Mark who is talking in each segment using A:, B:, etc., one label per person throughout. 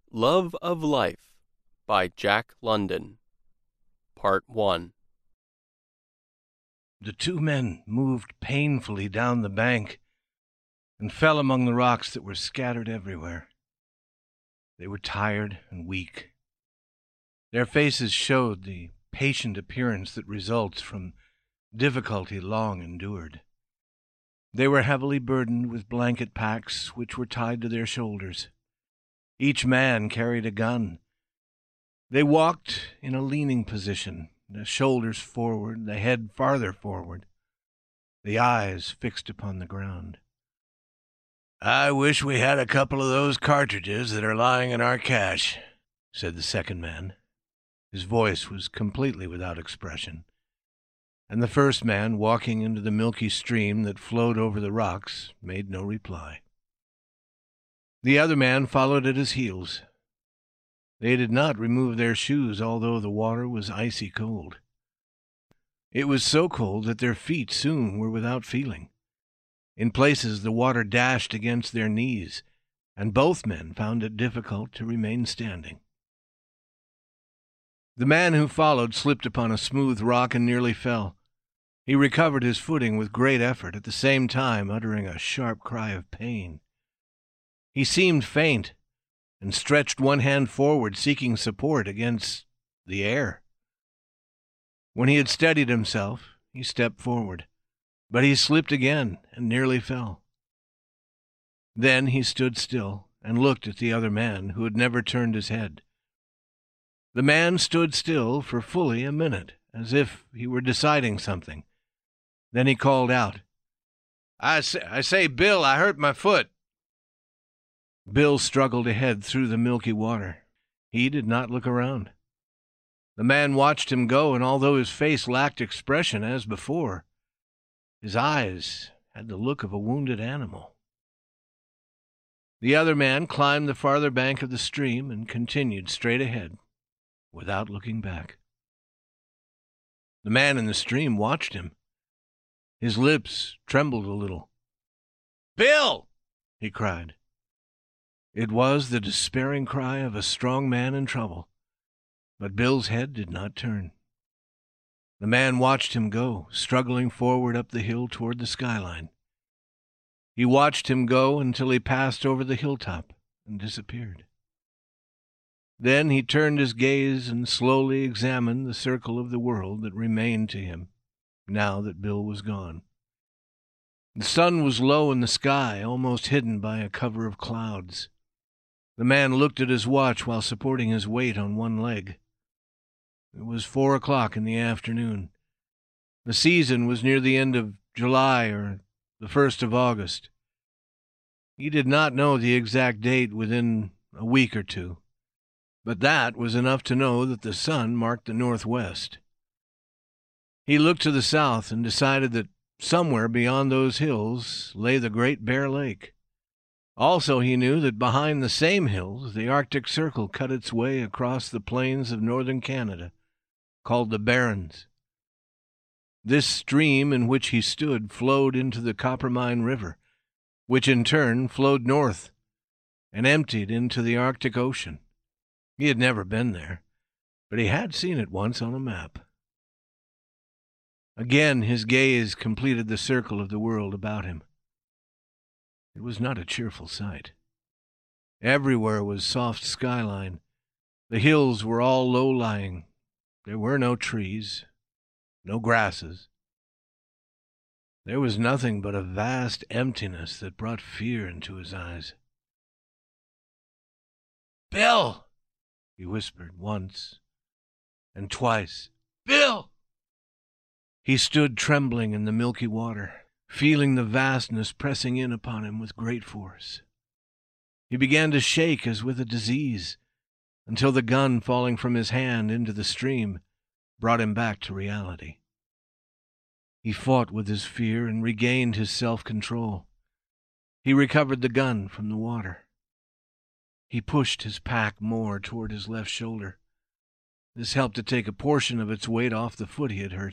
A: Love of Life by Jack London. Part 1.
B: The two men moved painfully down the bank and fell among the rocks that were scattered everywhere. They were tired and weak. Their faces showed the patient appearance that results from difficulty long endured. They were heavily burdened with blanket packs which were tied to their shoulders. Each man carried a gun. They walked in a leaning position, the shoulders forward, the head farther forward, the eyes fixed upon the ground. "I wish we had a couple of those cartridges that are lying in our cache," said the second man. His voice was completely without expression, and the first man, walking into the milky stream that flowed over the rocks, made no reply. The other man followed at his heels. They did not remove their shoes, although the water was icy cold. It was so cold that their feet soon were without feeling. In places the water dashed against their knees, and both men found it difficult to remain standing. The man who followed slipped upon a smooth rock and nearly fell. He recovered his footing with great effort, at the same time uttering a sharp cry of pain. He seemed faint, and stretched one hand forward, seeking support against the air. When he had steadied himself, he stepped forward, but he slipped again and nearly fell. Then he stood still and looked at the other man, who had never turned his head. The man stood still for fully a minute, as if he were deciding something. Then he called out, I say, Bill, I hurt my foot." Bill struggled ahead through the milky water. He did not look around. The man watched him go, and although his face lacked expression as before, his eyes had the look of a wounded animal. The other man climbed the farther bank of the stream and continued straight ahead, without looking back. The man in the stream watched him. His lips trembled a little. "Bill!" he cried. It was the despairing cry of a strong man in trouble, but Bill's head did not turn. The man watched him go, struggling forward up the hill toward the skyline. He watched him go until he passed over the hilltop and disappeared. Then he turned his gaze and slowly examined the circle of the world that remained to him, now that Bill was gone. The sun was low in the sky, almost hidden by a cover of clouds. The man looked at his watch while supporting his weight on one leg. It was 4 o'clock in the afternoon. The season was near the end of July or the 1st of August. He did not know the exact date within a week or two, but that was enough to know that the sun marked the northwest. He looked to the south and decided that somewhere beyond those hills lay the Great Bear Lake. Also, he knew that behind the same hills the Arctic Circle cut its way across the plains of northern Canada, called the Barrens. This stream in which he stood flowed into the Coppermine River, which in turn flowed north and emptied into the Arctic Ocean. He had never been there, but he had seen it once on a map. Again his gaze completed the circle of the world about him. It was not a cheerful sight. Everywhere was soft skyline. The hills were all low-lying. There were no trees, no grasses. There was nothing but a vast emptiness that brought fear into his eyes. "Bill!" he whispered once and twice. "Bill!" He stood trembling in the milky water, feeling the vastness pressing in upon him with great force. He began to shake as with a disease, until the gun falling from his hand into the stream brought him back to reality. He fought with his fear and regained his self-control. He recovered the gun from the water. He pushed his pack more toward his left shoulder. This helped to take a portion of its weight off the foot he had hurt.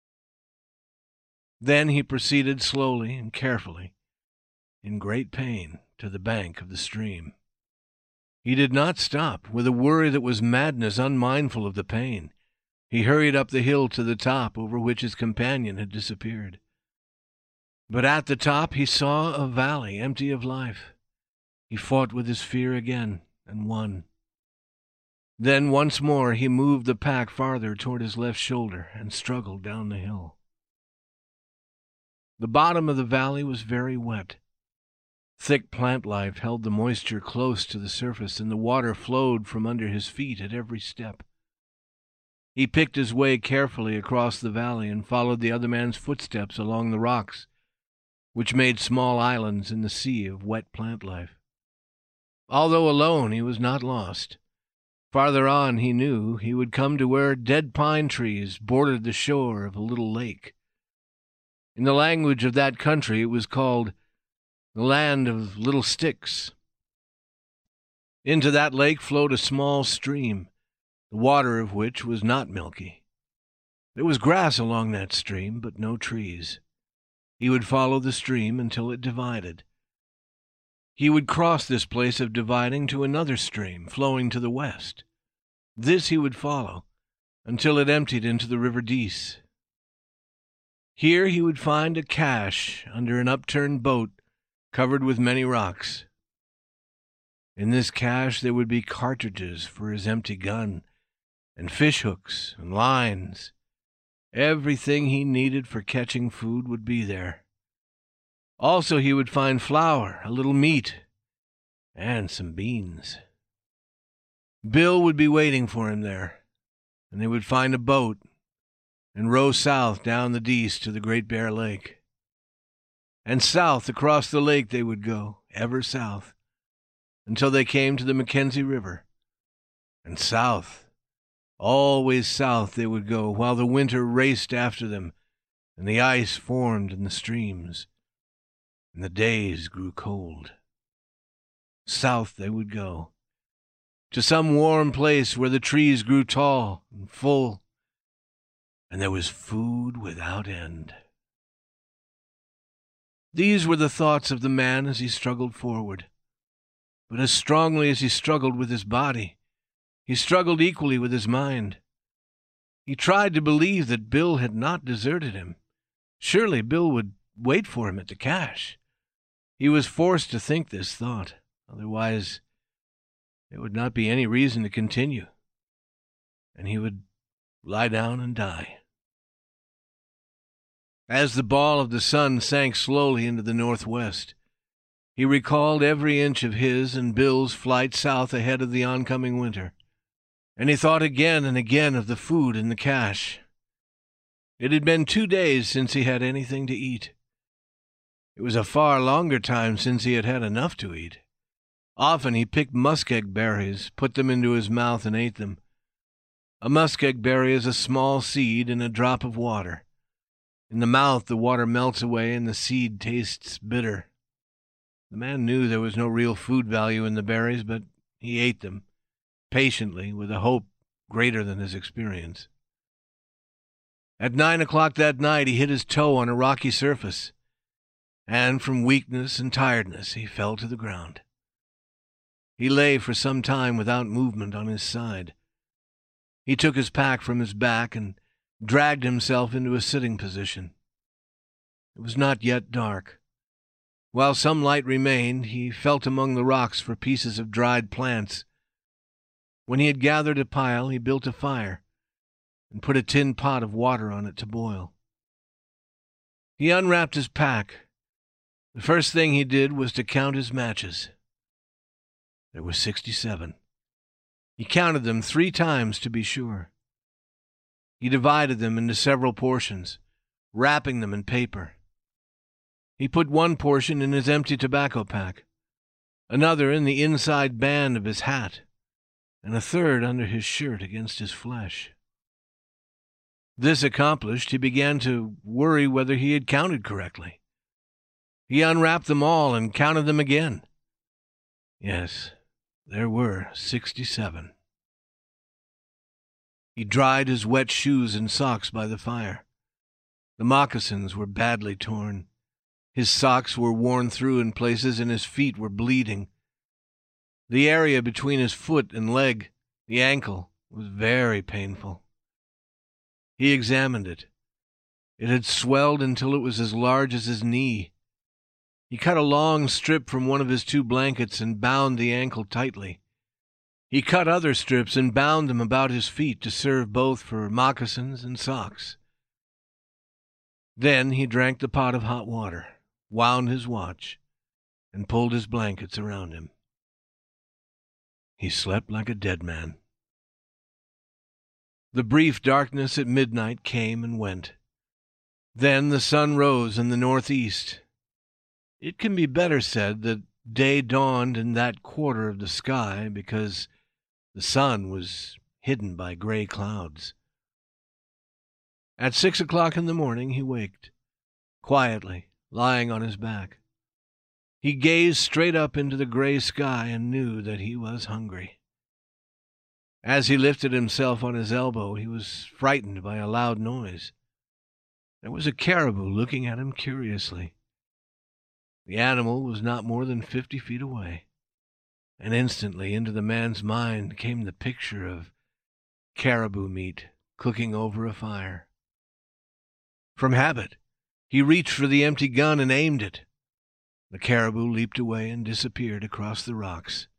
B: Then he proceeded slowly and carefully, in great pain, to the bank of the stream. He did not stop. With a worry that was madness, unmindful of the pain, he hurried up the hill to the top, over which his companion had disappeared. But at the top he saw a valley empty of life. He fought with his fear again, and won. Then once more he moved the pack farther toward his left shoulder and struggled down the hill. The bottom of the valley was very wet. Thick plant life held the moisture close to the surface, and the water flowed from under his feet at every step. He picked his way carefully across the valley and followed the other man's footsteps along the rocks, which made small islands in the sea of wet plant life. Although alone, he was not lost. Farther on, he knew, he would come to where dead pine trees bordered the shore of a little lake. In the language of that country, it was called the Land of Little Sticks. Into that lake flowed a small stream, the water of which was not milky. There was grass along that stream, but no trees. He would follow the stream until it divided. He would cross this place of dividing to another stream flowing to the west. This he would follow until it emptied into the River Dease. Here he would find a cache under an upturned boat covered with many rocks. In this cache there would be cartridges for his empty gun, and fish hooks and lines. Everything he needed for catching food would be there. Also he would find flour, a little meat, and some beans. Bill would be waiting for him there, and they would find a boat and row south down the Dease to the Great Bear Lake. And south across the lake they would go, ever south, until they came to the Mackenzie River. And south, always south they would go, while the winter raced after them, and the ice formed in the streams, and the days grew cold. South they would go, to some warm place where the trees grew tall and full, and there was food without end. These were the thoughts of the man as he struggled forward. But as strongly as he struggled with his body, he struggled equally with his mind. He tried to believe that Bill had not deserted him. Surely Bill would wait for him at the cache. He was forced to think this thought. Otherwise, there would not be any reason to continue, and he would lie down and die. As the ball of the sun sank slowly into the northwest, he recalled every inch of his and Bill's flight south ahead of the oncoming winter, and he thought again and again of the food in the cache. It had been 2 days since he had anything to eat. It was a far longer time since he had had enough to eat. Often he picked muskeg berries, put them into his mouth, and ate them. A muskeg berry is a small seed in a drop of water. In the mouth, the water melts away and the seed tastes bitter. The man knew there was no real food value in the berries, but he ate them, patiently, with a hope greater than his experience. At 9 o'clock that night, he hit his toe on a rocky surface, and from weakness and tiredness, he fell to the ground. He lay for some time without movement on his side. He took his pack from his back and dragged himself into a sitting position. It was not yet dark. While some light remained, he felt among the rocks for pieces of dried plants. When he had gathered a pile, he built a fire and put a tin pot of water on it to boil. He unwrapped his pack. The first thing he did was to count his matches. There were 67. He counted them 3 times to be sure. He divided them into several portions, wrapping them in paper. He put one portion in his empty tobacco pack, another in the inside band of his hat, and a third under his shirt against his flesh. This accomplished, he began to worry whether he had counted correctly. He unwrapped them all and counted them again. Yes, there were 67. He dried his wet shoes and socks by the fire. The moccasins were badly torn. His socks were worn through in places, and his feet were bleeding. The area between his foot and leg, the ankle, was very painful. He examined it. It had swelled until it was as large as his knee. He cut a long strip from one of his 2 blankets and bound the ankle tightly. He cut other strips and bound them about his feet to serve both for moccasins and socks. Then he drank the pot of hot water, wound his watch, and pulled his blankets around him. He slept like a dead man. The brief darkness at midnight came and went. Then the sun rose in the northeast. It can be better said that day dawned in that quarter of the sky because the sun was hidden by gray clouds. At 6 o'clock in the morning he waked, quietly, lying on his back. He gazed straight up into the gray sky and knew that he was hungry. As he lifted himself on his elbow, he was frightened by a loud noise. There was a caribou looking at him curiously. The animal was not more than 50 feet away, and instantly into the man's mind came the picture of caribou meat cooking over a fire. From habit, he reached for the empty gun and aimed it. The caribou leaped away and disappeared across the rocks.